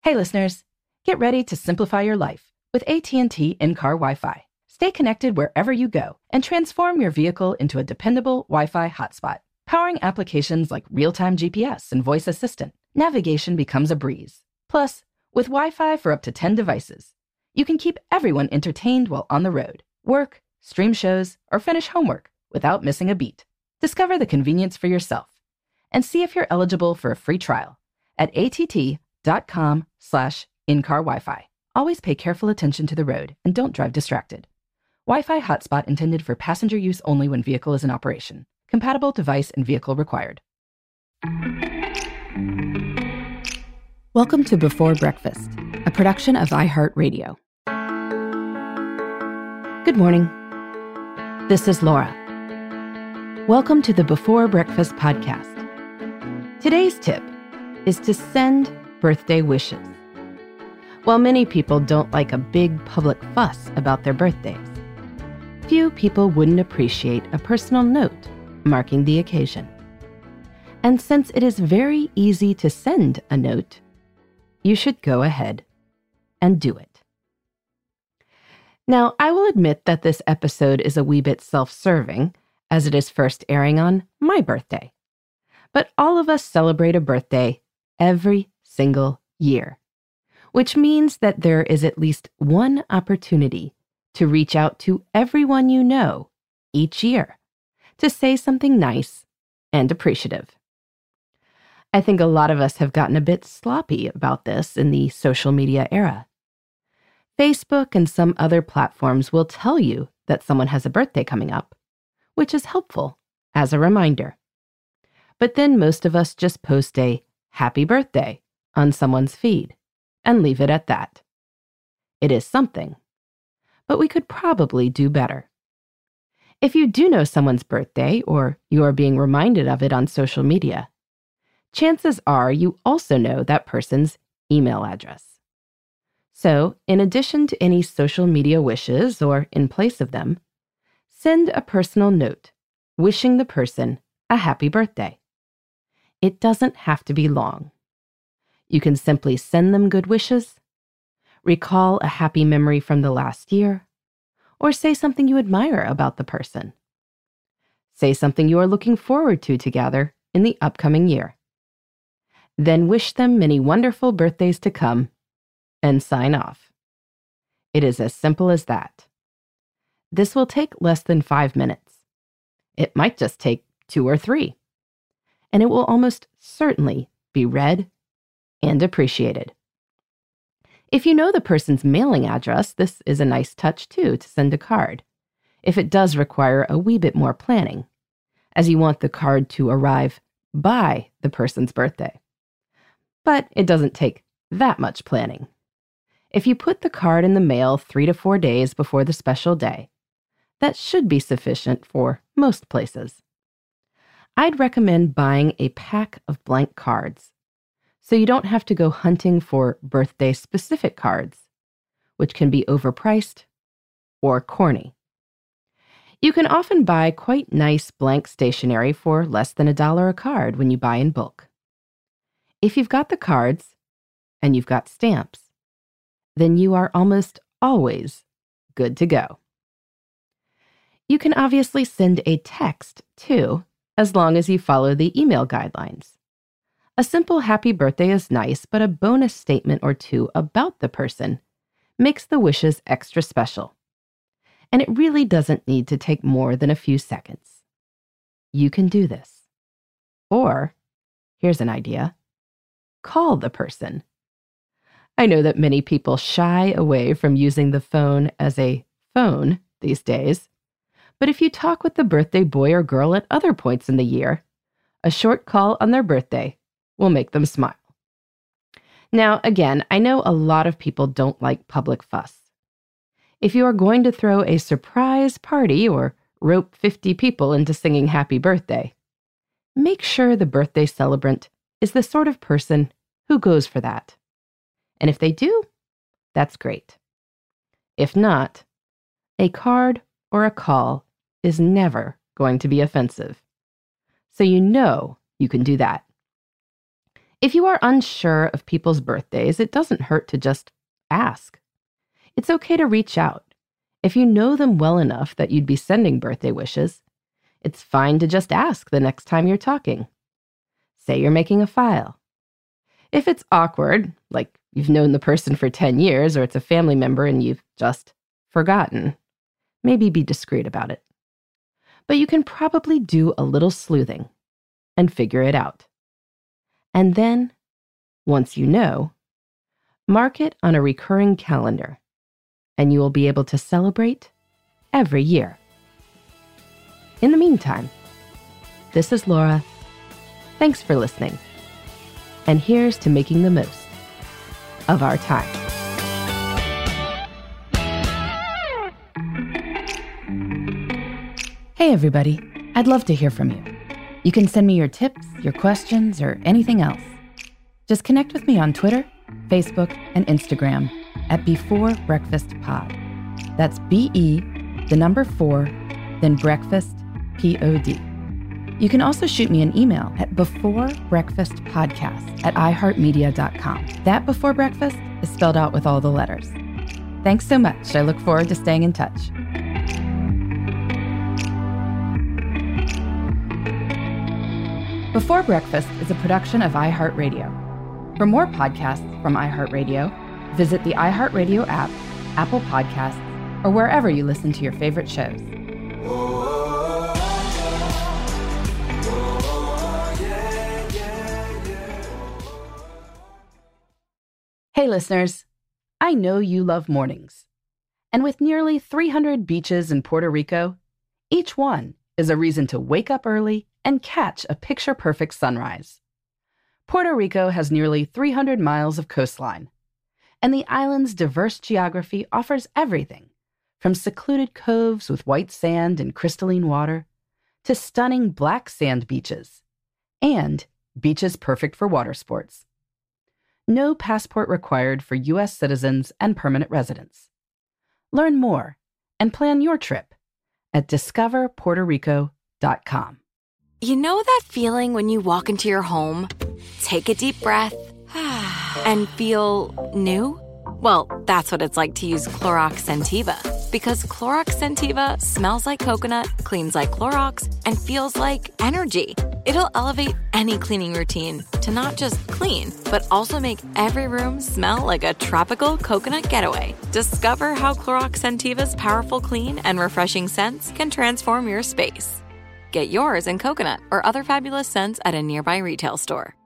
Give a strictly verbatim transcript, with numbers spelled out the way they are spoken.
Hey listeners, get ready to simplify your life with A T and T in-car Wi-Fi. Stay connected wherever you go and transform your vehicle into a dependable Wi-Fi hotspot. Powering applications like real-time G P S and voice assistant, navigation becomes a breeze. Plus, with Wi-Fi for up to ten devices, you can keep everyone entertained while on the road, work, stream shows, or finish homework without missing a beat. Discover the convenience for yourself and see if you're eligible for a free trial at att.com slash in-car Wi-Fi. Always pay careful attention to the road and don't drive distracted. Wi-Fi hotspot intended for passenger use only when vehicle is in operation. Compatible device and vehicle required. Welcome to Before Breakfast, a production of iHeartRadio. Good morning. This is Laura. Welcome to the Before Breakfast podcast. Today's tip is to send birthday wishes. While many people don't like a big public fuss about their birthdays, few people wouldn't appreciate a personal note marking the occasion. And since it is very easy to send a note, you should go ahead and do it. Now, I will admit that this episode is a wee bit self-serving, as it is first airing on my birthday. But all of us celebrate a birthday every single year, which means that there is at least one opportunity to reach out to everyone you know each year to say something nice and appreciative. I think a lot of us have gotten a bit sloppy about this in the social media era. Facebook and some other platforms will tell you that someone has a birthday coming up, which is helpful as a reminder. But then most of us just post a happy birthday on someone's feed and leave it at that. It is something, but we could probably do better. If you do know someone's birthday or you are being reminded of it on social media, chances are you also know that person's email address. So, in addition to any social media wishes or in place of them, send a personal note wishing the person a happy birthday. It doesn't have to be long. You can simply send them good wishes, recall a happy memory from the last year, or say something you admire about the person. Say something you are looking forward to together in the upcoming year. Then wish them many wonderful birthdays to come and sign off. It is as simple as that. This will take less than five minutes. It might just take two or three. And it will almost certainly be read and appreciated. If you know the person's mailing address, this is a nice touch too to send a card, if it does require a wee bit more planning, as you want the card to arrive by the person's birthday. But it doesn't take that much planning. If you put the card in the mail three to four days before the special day, that should be sufficient for most places. I'd recommend buying a pack of blank cards, so you don't have to go hunting for birthday-specific cards, which can be overpriced or corny. You can often buy quite nice blank stationery for less than a dollar a card when you buy in bulk. If you've got the cards and you've got stamps, then you are almost always good to go. You can obviously send a text, too, as long as you follow the email guidelines. A simple happy birthday is nice, but a bonus statement or two about the person makes the wishes extra special. And it really doesn't need to take more than a few seconds. You can do this. Or, here's an idea, call the person. I know that many people shy away from using the phone as a phone these days, but if you talk with the birthday boy or girl at other points in the year, a short call on their birthday will make them smile. Now, again, I know a lot of people don't like public fuss. If you are going to throw a surprise party or rope fifty people into singing happy birthday, make sure the birthday celebrant is the sort of person who goes for that. And if they do, that's great. If not, a card or a call is never going to be offensive. So you know you can do that. If you are unsure of people's birthdays, it doesn't hurt to just ask. It's okay to reach out. If you know them well enough that you'd be sending birthday wishes, it's fine to just ask the next time you're talking. Say you're making a file. If it's awkward, like you've known the person for ten years or it's a family member and you've just forgotten, maybe be discreet about it. But you can probably do a little sleuthing and figure it out. And then, once you know, mark it on a recurring calendar, and you will be able to celebrate every year. In the meantime, this is Laura. Thanks for listening. And here's to making the most of our time. Hey everybody, I'd love to hear from you. You can send me your tips, your questions, or anything else. Just connect with me on Twitter, Facebook, and Instagram at Before Breakfast Pod. That's B E, the number four, then breakfast, P O D. You can also shoot me an email at beforebreakfastpodcast at iheartmedia dot com. That Before Breakfast is spelled out with all the letters. Thanks so much. I look forward to staying in touch. Before Breakfast is a production of iHeartRadio. For more podcasts from iHeartRadio, visit the iHeartRadio app, Apple Podcasts, or wherever you listen to your favorite shows. Hey listeners, I know you love mornings. And with nearly three hundred beaches in Puerto Rico, each one is a reason to wake up early and catch a picture-perfect sunrise. Puerto Rico has nearly three hundred miles of coastline, and the island's diverse geography offers everything from secluded coves with white sand and crystalline water to stunning black sand beaches and beaches perfect for water sports. No passport required for U S citizens and permanent residents. Learn more and plan your trip at discover puerto rico dot com. You know that feeling when you walk into your home, take a deep breath, and feel new? Well, that's what it's like to use Clorox Scentiva. Because Clorox Scentiva smells like coconut, cleans like Clorox, and feels like energy. It'll elevate any cleaning routine to not just clean, but also make every room smell like a tropical coconut getaway. Discover how Clorox Scentiva's powerful clean and refreshing scents can transform your space. Get yours in coconut or other fabulous scents at a nearby retail store.